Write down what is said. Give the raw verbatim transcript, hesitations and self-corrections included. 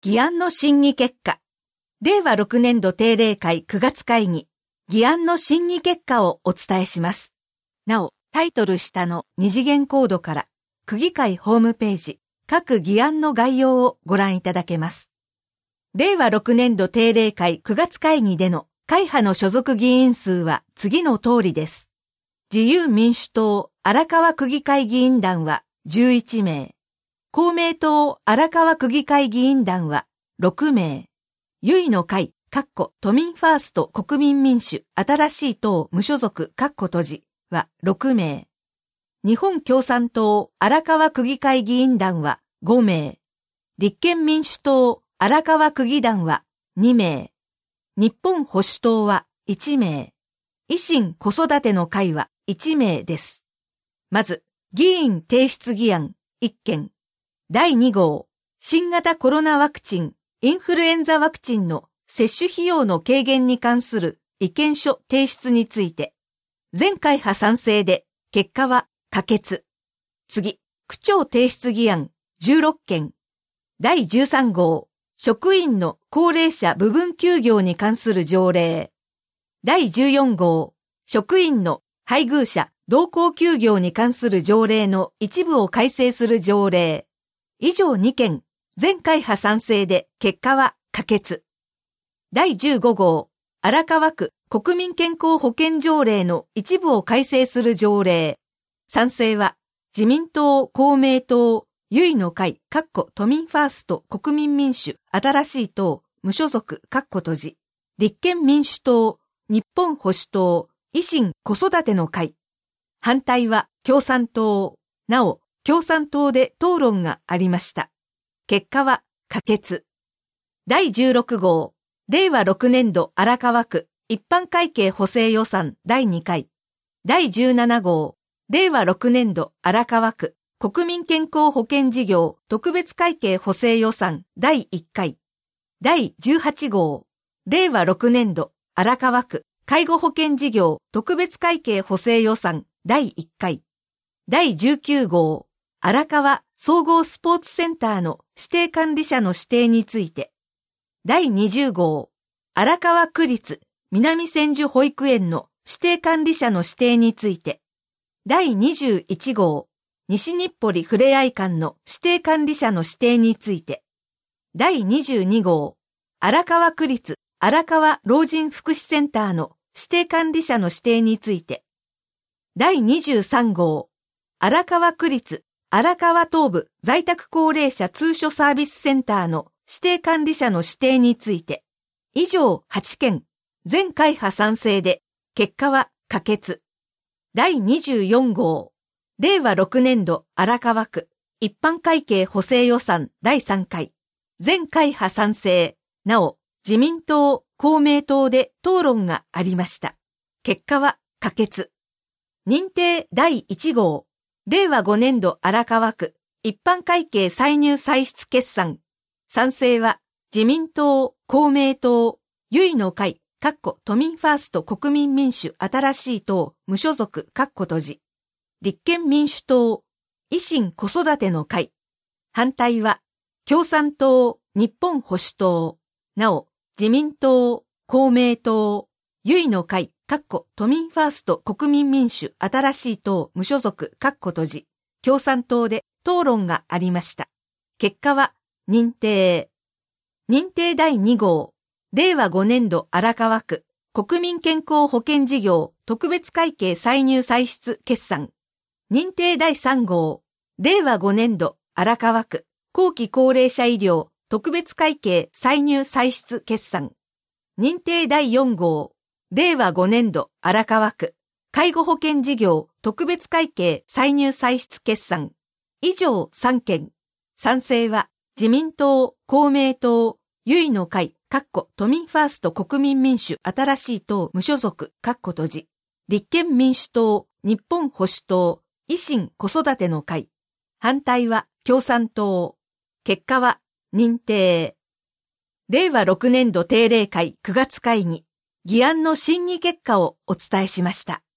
議案の審議結果。れいわろくねんど定例会くがつ会議、議案の審議結果をお伝えします。なお、タイトル下の二次元コードから、区議会ホームページ、各議案の概要をご覧いただけます。れいわろくねんど定例会くがつ会議での会派の所属議員数は次の通りです。自由民主党荒川区議会議員団はじゅういちめい。公明党荒川区議会議員団はろくめい。ゆいの会、かっこ都民ファースト国民民主新しい党無所属かっこ閉じはろくめい。日本共産党荒川区議会議員団はごめい。立憲民主党荒川区議団はにめい。日本保守党はいちめい。維新子育ての会はいちめいです。まず、議員提出議案いっけん。だいにごう、新型コロナワクチン、インフルエンザワクチンの接種費用の軽減に関する意見書提出について、全会派賛成で結果は可決。次、区長提出議案じゅうろっけん。だいじゅうさんごう、職員の高齢者部分休業に関する条例。だいじゅうよんごう、職員の配偶者同行休業に関する条例の一部を改正する条例。以上にけん、全会派賛成で結果は可決。だいじゅうごごう、荒川区国民健康保険条例の一部を改正する条例。賛成は自民党、公明党、ゆいの会、かっこ都民ファースト国民民主新しい党無所属かっこ閉じ。立憲民主党、日本保守党、維新子育ての会。反対は共産党。なお、共産党で討論がありました。結果は可決。だいじゅうろくごう、れいわろくねんど荒川区一般会計補正予算だいにかい。だいじゅうななごう、れいわろくねんど荒川区国民健康保険事業特別会計補正予算だいいっかい。だいじゅうはちごう、れいわろくねんど荒川区介護保険事業特別会計補正予算だいいっかい。だいじゅうきゅうごう、荒川総合スポーツセンターの指定管理者の指定について。だいにじゅうごう、荒川区立南千住保育園の指定管理者の指定について。だいにじゅういちごう、西日暮里ふれあい館の指定管理者の指定について。だいにじゅうにごう、荒川区立荒川老人福祉センターの指定管理者の指定について。だいにじゅうさんごう、荒川区立荒川東部在宅高齢者通所サービスセンターの指定管理者の指定について。以上はちけん、全会派賛成で、結果は可決。だいにじゅうよんごう、れいわろくねんど荒川区一般会計補正予算だいさんかい。全会派賛成。なお、自民党、公明党で討論がありました。結果は可決。認定だいいちごう、れいわごねんど荒川区一般会計歳入歳出決算。賛成は自民党、公明党、ゆいの会、かっこ都民ファースト国民民主新しい党無所属かっこ閉じ。立憲民主党、維新子育ての会。反対は共産党、日本保守党。なお、自民党、公明党、ゆいの会、かっこ都民ファースト国民民主新しい党無所属かっこ閉じ。共産党で討論がありました。結果は認定。認定だいにごう、れいわごねんど荒川区国民健康保険事業特別会計歳入歳出決算。認定だいさんごう、れいわごねんど荒川区後期高齢者医療特別会計歳入歳出決算。認定だいよんごう、れいわごねんど荒川区介護保険事業特別会計歳入歳出決算。以上さんけん。賛成は自民党、公明党、ゆいの会、かっこ都民ファースト国民民主新しい党無所属かっこ閉じ。立憲民主党、日本保守党、維新子育ての会。反対は共産党。結果は認定。れいわろくねんど定例会くがつ会議、議案の審議結果をお伝えしました。